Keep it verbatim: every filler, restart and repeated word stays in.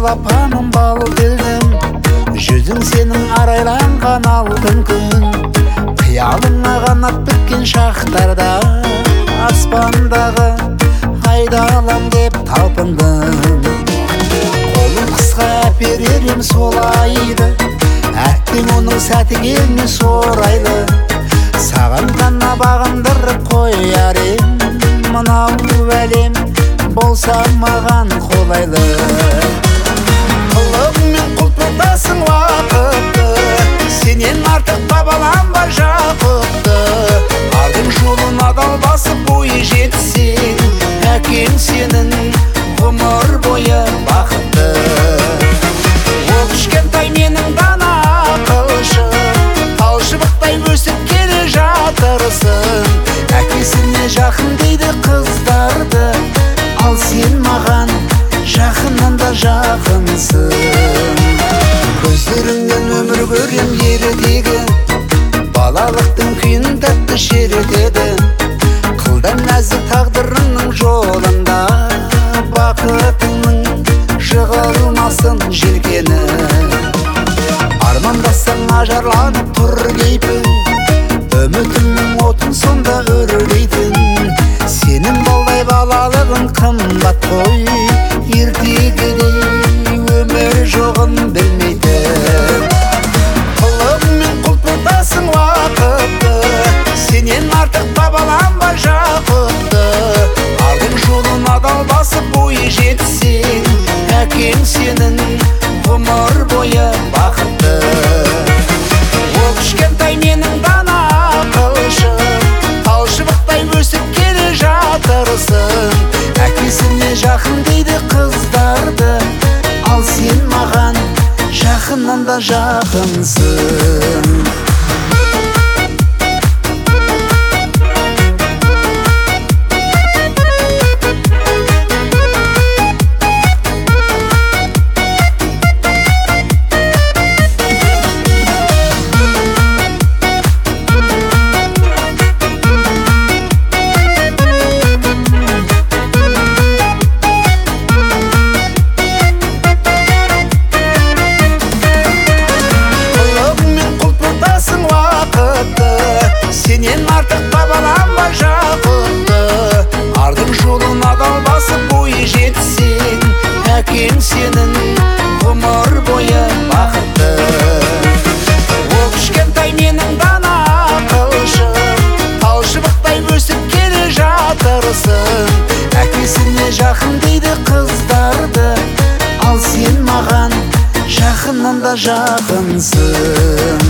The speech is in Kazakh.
балапаным бал келдім, жүзің сенің арайланған алтын күн. Қиялыңа қанат біткен шақтарда, аспандағы айдалам деп талпындым. Қолым қысқа әперерім солайды, әттең оның сәті келмес орайлы. Саған ғана бағындырып қояр ем, мынау әлем болса маған қолайлы. Қылығыңмен құлпыртасың уақытты, сенен артық табаланба жақыпты. Ардың жолын адал басып бойы жетсең, әкең сенің ғұмыр бойы бақытты. Ол кішкентай менің дана ақылшы, талшыбықтай өсіп келе жатырсың. Әкесіне жақын дейді қыздарды, ал сен маған жақыннан да жақынсың. Көздеріңнен өмір көрем ертегі, балалықтың күйін тәтті шеретеді. Қылдан нәзік тағдырыңның жолында, бақытыңның жығылмасын желкені. Армандасаң ажарланып тұр кейпің, үмітіңнің отын сонда өрлейтін. Сенің балдай балалығың қымбат қой, ертегідей өмір жоғын білмейтін. Қылығыңмен құлпыртасың уақытты, сенен артық табаланба жақыпты. Ардың жолын адал басып бойы жетсең, әкең сенің ғұмыр бойы бақытты. Ол кішкентай менің дана ақылшы, талшыбықтай өсіп келе жатырсың. Әкесіне жақын дейді қыздарды, ал сен маған жақыннан да жақынсың. Сенен артық табаланба жақыпты. Ардың жолын адал басып бойы жетсең, әкең сенің ғұмыр бойы бақытты. Ол кішкентай менің дана ақылшы, талшыбықтай өсіп келе жатырсың. Әкесіне жақын дейді қыздарды, ал сен маған жақыннан да жақынсың.